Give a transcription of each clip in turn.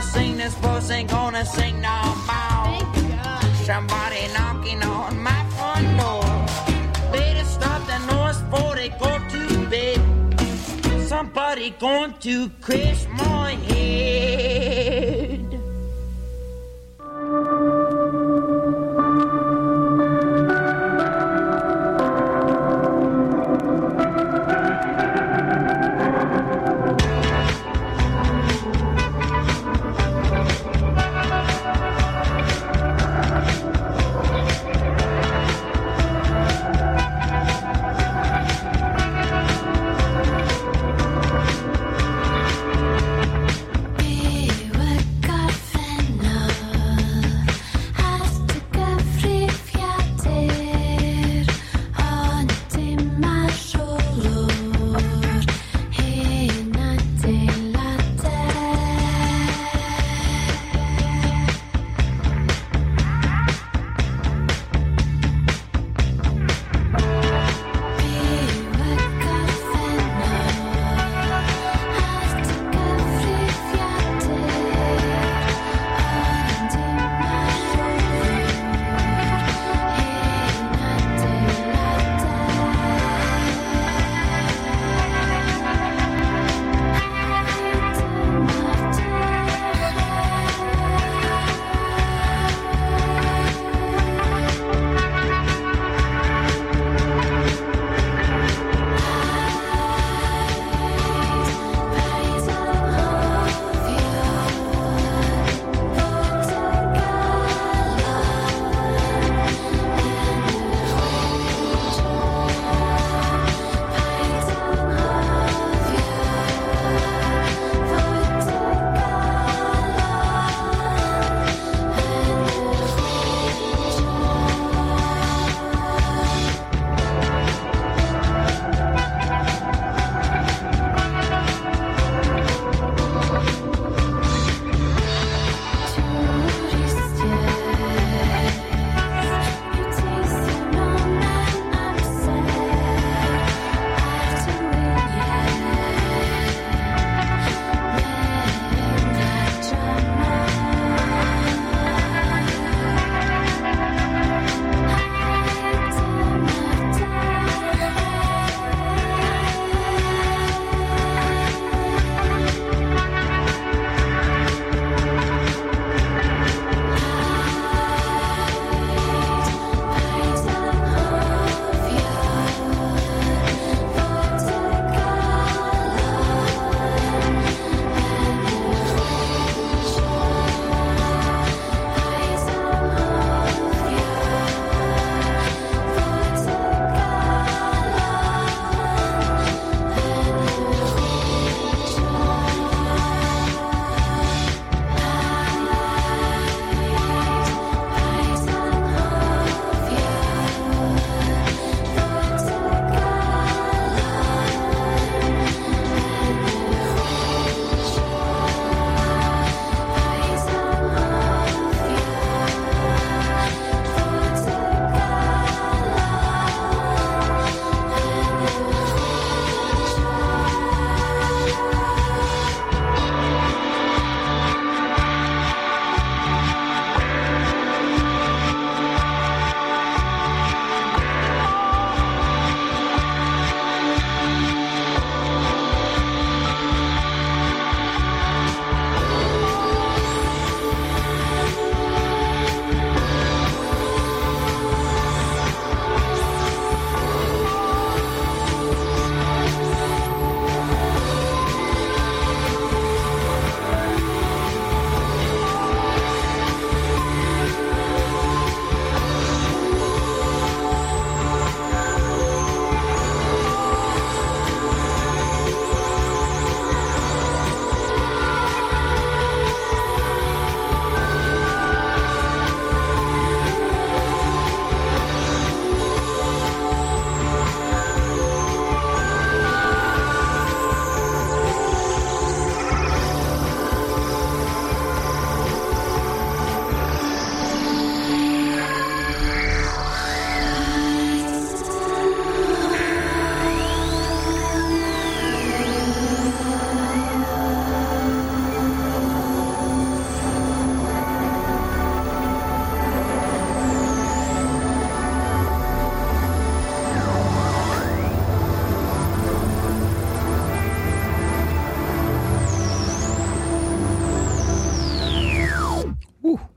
sing, this voice ain't gonna sing no more. Somebody knocking on my front door. Better stop the noise before they go to bed. Somebody going to crash my head. Big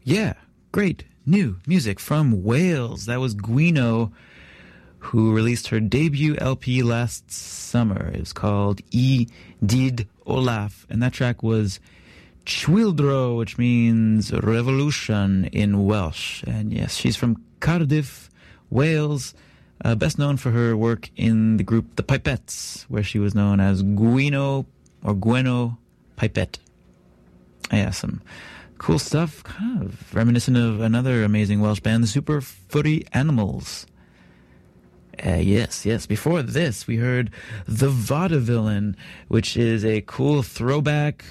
Yeah, great new music from Wales. That was Gwino, who released her debut LP last summer. It was called E Did Olaf, and that track was Chwildro, which means revolution in Welsh. And yes, she's from Cardiff, Wales, best known for her work in the group The Pipettes, where she was known as Gwino or Gweno Pipette. Yeah, some cool stuff, kind of reminiscent of another amazing Welsh band, the Super Footy Animals. Yes. Before this, we heard The Vaudevillain, which is a cool throwback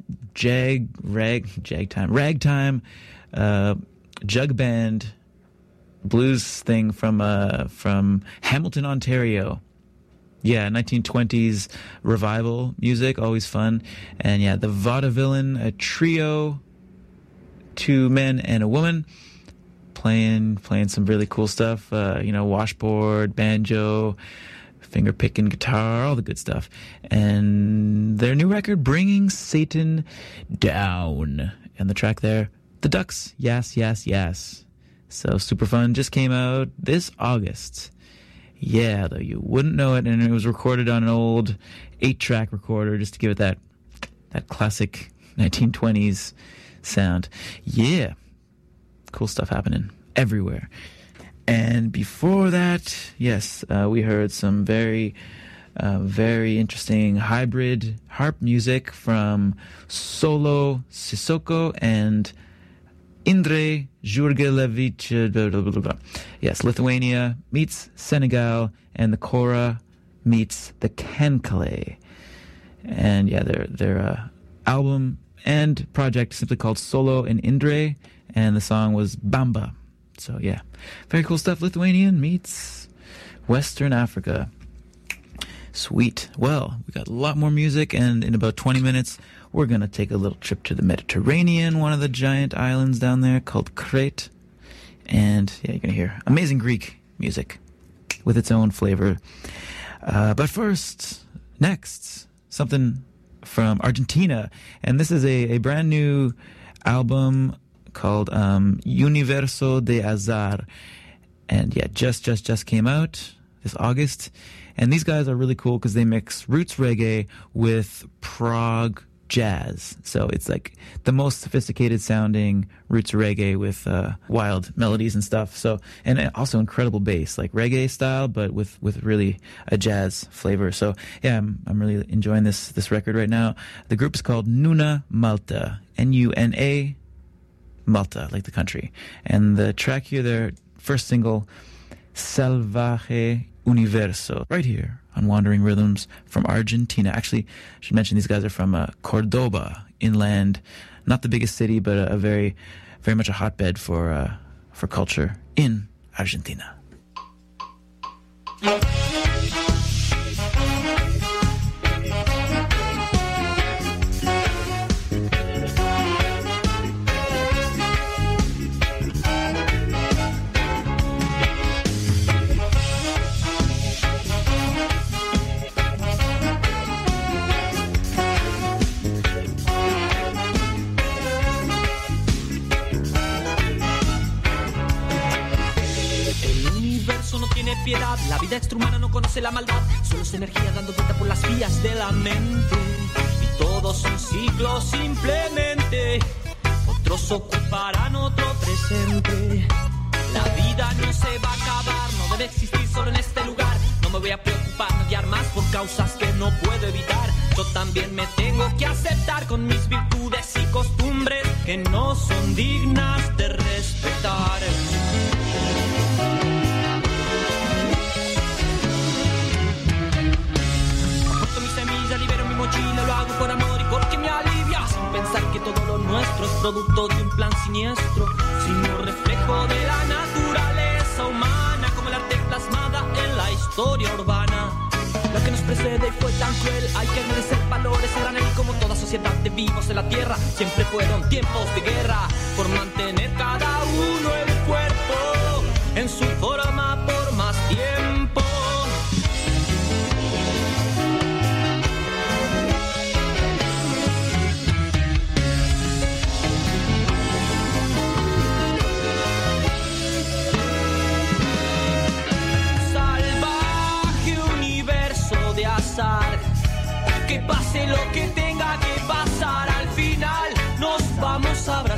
ragtime jug band blues thing from Hamilton, Ontario. Yeah, 1920s revival music, always fun. And yeah, The Vaudevillain, a trio, 2 men and a woman, playing some really cool stuff. Washboard, banjo, finger picking guitar, all the good stuff. And their new record, Bringing Satan Down. And the track there, The Ducks, Yes, Yes, Yes. So super fun. Just came out this August. Yeah, though you wouldn't know it, and it was recorded on an old 8-track recorder just to give it that classic 1920s sound. Yeah, cool stuff happening everywhere. And before that, yes, we heard some very interesting hybrid harp music from Solo Sissoko and Indre Jurgelevich. Yes, Lithuania meets Senegal, and the Kora meets the Kankale. And yeah, their album and project simply called Solo and Indre, and the song was Bamba. So yeah, very cool stuff. Lithuanian meets Western Africa. Sweet. Well, we got a lot more music, and in about 20 minutes, we're going to take a little trip to the Mediterranean, one of the giant islands down there called Crete. And yeah, you're going to hear amazing Greek music with its own flavor. But first, next, something from Argentina. And this is a brand new album called Universo de Azar. And yeah, just came out this August. And these guys are really cool because they mix roots reggae with prog jazz. So it's like the most sophisticated sounding roots reggae with wild melodies and stuff. So, and also incredible bass, like reggae style, but with really a jazz flavor. So yeah, I'm really enjoying this record right now. The group is called Nuna Malta, Nuna Malta, like the country. And the track here, their first single, Salvaje Universo, right here on Wandering Rhythms from Argentina. Actually, I should mention these guys are from Cordoba, inland, not the biggest city, but a very, very much a hotbed for culture in Argentina. La vida extrahumana no conoce la maldad, solo es energía dando vuelta por las vías de la mente. Y todos son ciclos simplemente, otros ocuparán otro presente. La vida no se va a acabar, no debe existir solo en este lugar. No me voy a preocupar, no guiar más por causas que no puedo evitar. Yo también me tengo que aceptar con mis virtudes y costumbres que no son dignas de respetar. Libero mi mochila, lo hago por amor y porque me alivia, sin pensar que todo lo nuestro es producto de un plan siniestro, sino reflejo de la naturaleza humana, como el arte plasmada en la historia urbana. Lo que nos precede fue tan cruel, hay que agradecer valores a granel. Como toda sociedad de vivos en la tierra, siempre fueron tiempos de guerra, por mantener cada uno el cuerpo en su forma por más tiempo.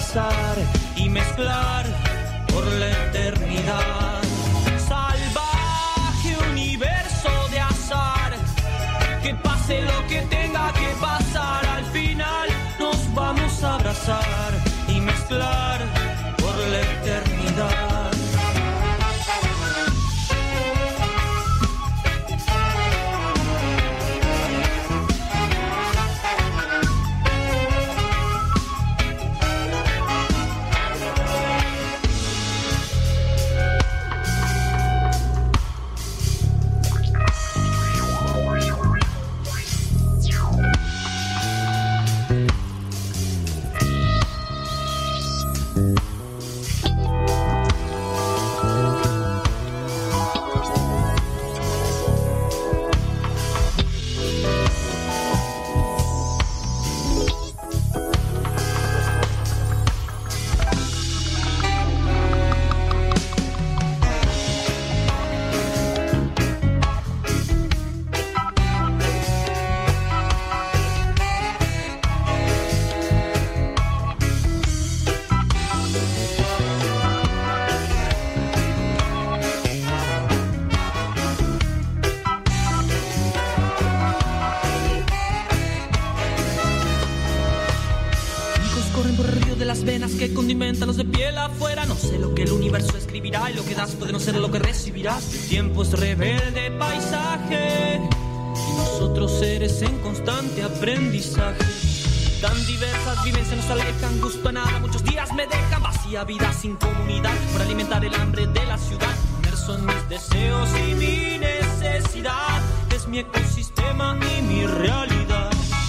abrazar y mezclar por la eternidad. Salvaje universo de azar, que pase lo que tenga que pasar, al final nos vamos a abrazar y mezclar por la eternidad. Que condimentan los de piel afuera. No sé lo que el universo escribirá, y lo que das puede no ser lo que recibirás. El tiempo es rebelde paisaje, y nosotros seres en constante aprendizaje. Tan diversas vivencias nos alejan, gusto a nada, muchos días me dejan vacía, vida sin comunidad, por alimentar el hambre de la ciudad. Inmerso en mis deseos y mi necesidad, es mi ecosistema y mi realidad.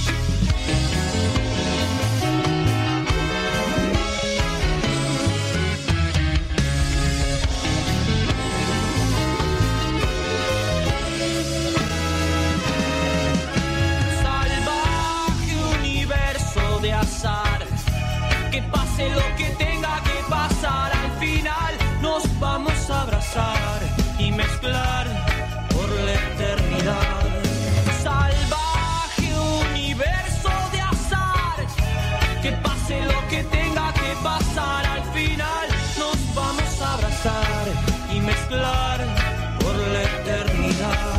Que pase lo que tenga que pasar, al final nos vamos a abrazar y mezclar por la eternidad. Salvaje universo de azar, que pase lo que tenga que pasar, al final nos vamos a abrazar y mezclar por la eternidad.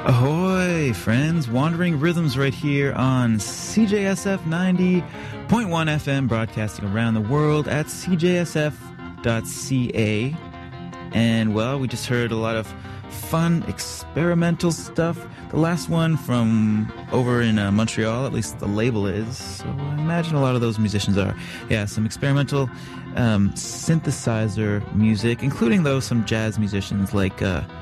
Ahoy, friends. Wandering Rhythms right here on CJSF 90.1 FM, broadcasting around the world at cjsf.ca. And, well, we just heard a lot of fun experimental stuff. The last one from over in Montreal, at least the label is. So I imagine a lot of those musicians are. Yeah, some experimental synthesizer music, including, though, some jazz musicians like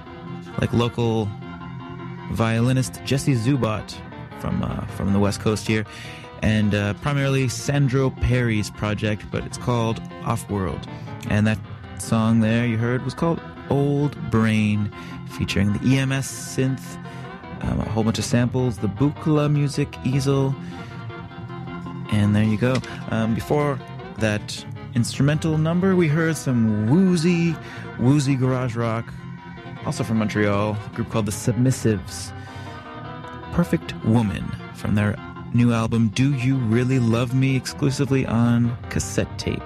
local violinist Jesse Zubat from the West Coast here, and primarily Sandro Perry's project, but it's called Off-World. And that song there you heard was called Old Brain, featuring the EMS synth, a whole bunch of samples, the Buchla music easel, and there you go. Before that instrumental number, we heard some woozy garage rock, also from Montreal, a group called the Submissives. Perfect Woman, from their new album, Do You Really Love Me, exclusively on cassette tape.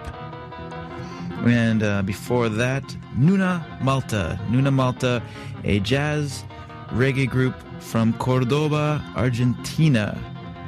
And before that, Nuna Malta, a jazz reggae group from Cordoba, Argentina.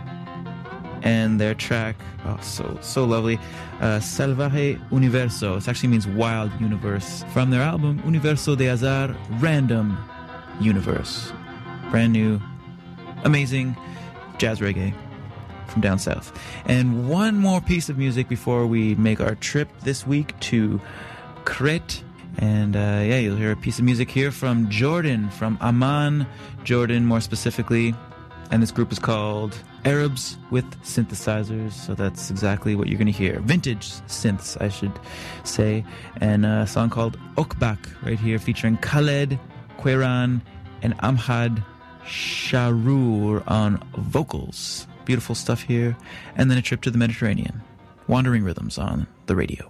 And their track, so lovely, Salvaje Universo. It actually means wild universe. From their album, Universo de Azar, Random Universe. Brand new, amazing jazz reggae from down south. And one more piece of music before we make our trip this week to Crete. And you'll hear a piece of music here from Jordan, from Amman, Jordan more specifically. And this group is called Arabs with Synthesizers, so that's exactly what you're going to hear. Vintage synths, I should say. And a song called Okbak right here, featuring Khaled Queiran and Amhad Sharour on vocals. Beautiful stuff here. And then a trip to the Mediterranean. Wandering Rhythms on the radio.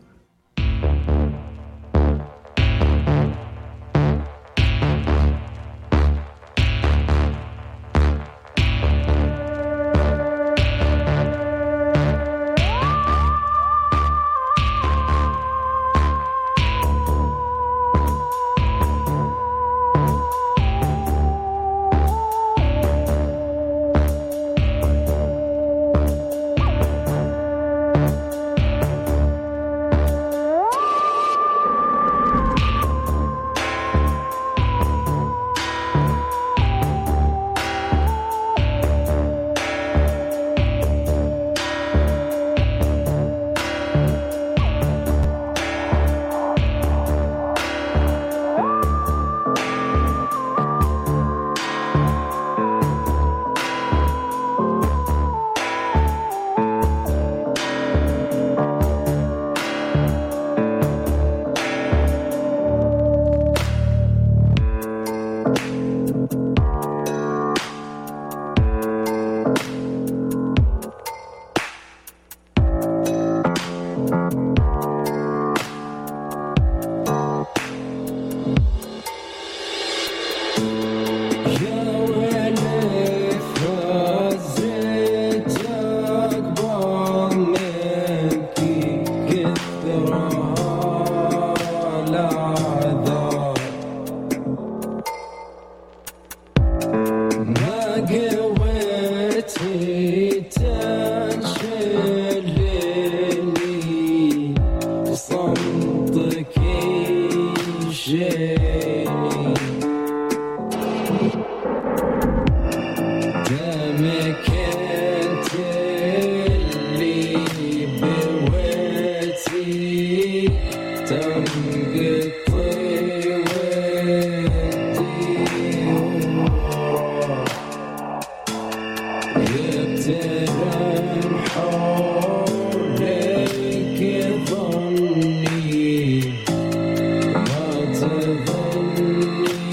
ظني ما تظني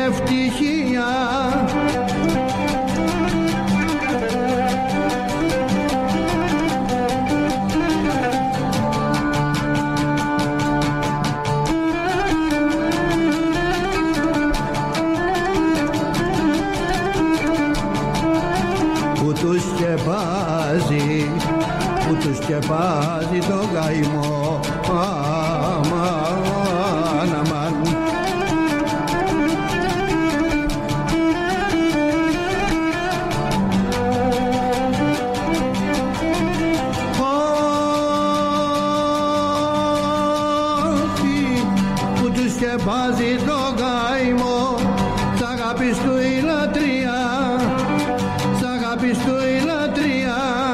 ευτυχία. Που του σκεπάζει το καημό. Αμάν, αμάν. Όχι, που του σκεπάζει το καημό. Σ' αγάπης του η λατρεία, σ' αγάπης του η λατρεία.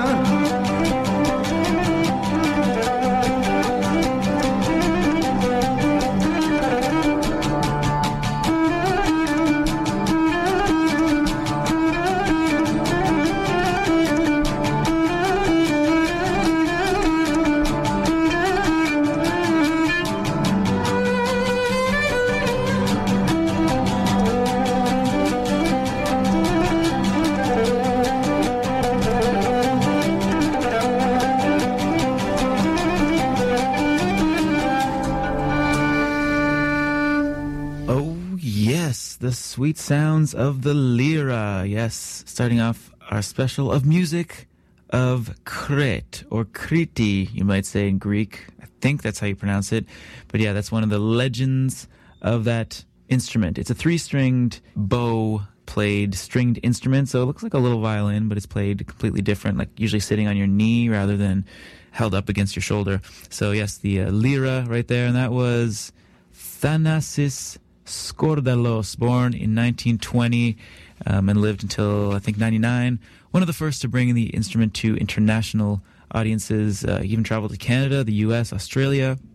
The sweet sounds of the lira. Yes, starting off our special of music of Crete, or Kriti, you might say in Greek. I think that's how you pronounce it. But yeah, that's one of the legends of that instrument. It's a 3-stringed bow-played stringed instrument, so it looks like a little violin, but it's played completely different, like usually sitting on your knee rather than held up against your shoulder. So yes, the lira right there, and that was Thanasis Skordalos, born in 1920 and lived until, I think, 99. One of the first to bring the instrument to international audiences. He even traveled to Canada, the U.S., Australia.